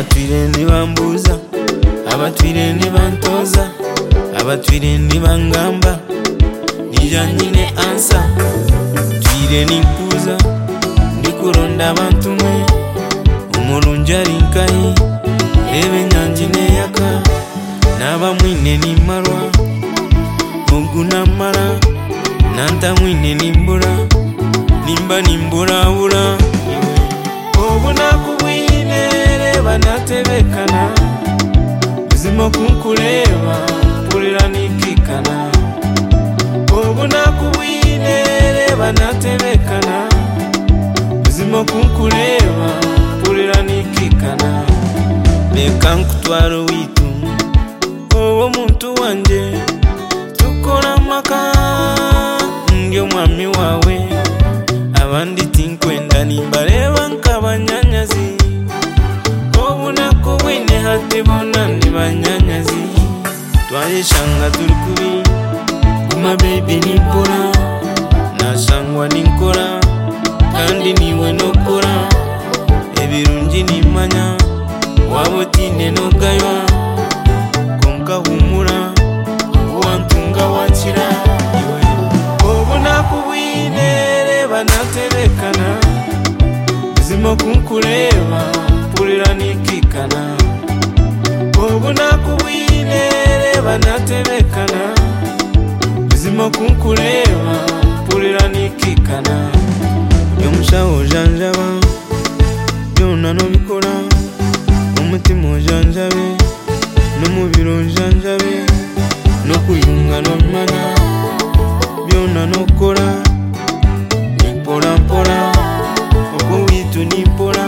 abatwire nibambuza, abatwire nibantoza, abatwire nibangamba nija nyine ansa. Twire nimpuza ndikuronda abantu mwe, umurungi ari nkahi rebe nyanji neyaka, naba mwine nimarwa mugu namara, nanta mwine nimbura, nimba nimburabura. Obu nakubwine reba natebekana, buzima kunkureba mpulira nikikana. Obu nakubwine reba natebekana, buzima kunkureba mpulira nikikana. Leka nkutware witu owo muntu wanje, tukora maka ndi omwami wawe, abandi tinkwenda nimbareba nkabanyanyazi. Obu nakubwine hati bona ndi banyanyazi, twayeshanga turi kubi kuma baby nimpora, nashangwa ninkora kandi niwe nokora, ebirungi nimanya wabo tine nogaywa, konka humura wantunga wakira. Obu nakubwine reba natebekana, buzima kunkureba mpulira nikikana. Obu nakubwine reba natebekana, buzima kunkureba mpulira nikikana. Yomushaho ojanjaba byona nobikora, umutima ojanjabe n'umubiri ojanjabe, nokuyunga nomanya byona nokora. Nimpora mpora oko witu nimpora.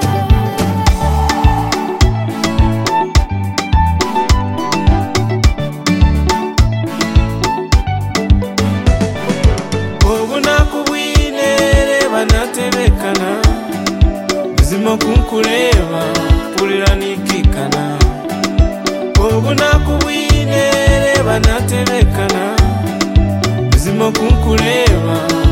Obu nakubwine reba natebekana, buzima kunkureba mpulira nikikana. Obu nakubwine reba natebekana, buzima kunkureba